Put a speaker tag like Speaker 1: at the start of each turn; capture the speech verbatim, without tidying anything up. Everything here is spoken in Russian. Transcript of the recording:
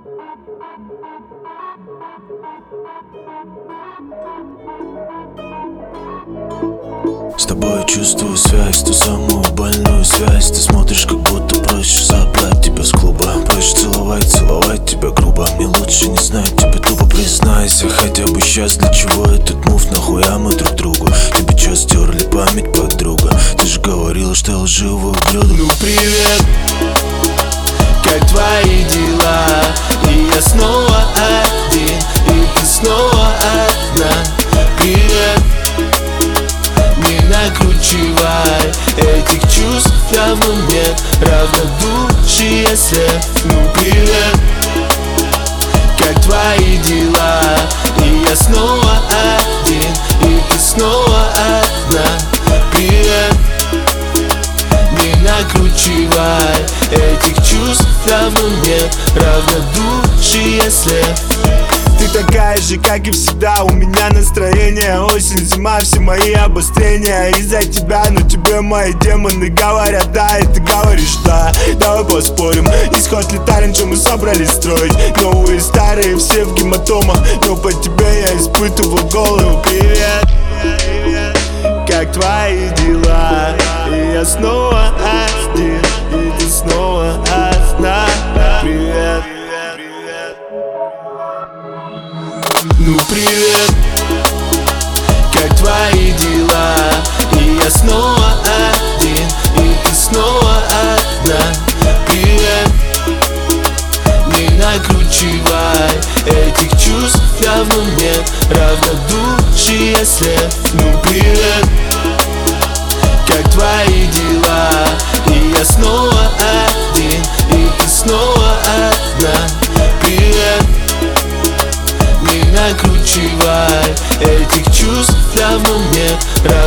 Speaker 1: С тобой чувствую связь, ту самую больную связь. Ты смотришь, как будто просишь забрать тебя с клуба. Просишь целовать, целовать тебя грубо. Мне лучше не знать тебя, тупо признайся хотя бы сейчас, для чего этот мув, нахуя мы друг другу. Тебе чё, стерли память, подруга? Ты же говорила, что я лживый ублюдок.
Speaker 2: Ну привет, как твои дела? И я снова один, и ты снова одна. Привет, не накручивай, этих чувств давно нет. Равнодушие след. Ну привет, как твои дела? И я снова один, и ты снова одна. Привет, не накручивай, этих чувств давно нет. Равнодушие след.
Speaker 3: Ты такая же, как и всегда, у меня настроение осень, зима, все мои обострения из-за тебя, но тебе мои демоны говорят да, и ты говоришь да. Давай поспорим, исход летарен, что мы собрались строить. Новые, старые, все в гематомах, но по тебе я испытывал голову. Привет, как твои дела? И я снова один, и ты снова одна. Привет.
Speaker 2: Ну привет, как твои дела? И я снова один, и ты снова одна. Привет, не накручивай, этих чувств давно нет. Равнодушие след. Ну привет, как твои дела? И я снова один, и ты снова одна. Привет, не накручивай, этих чувств давно нет.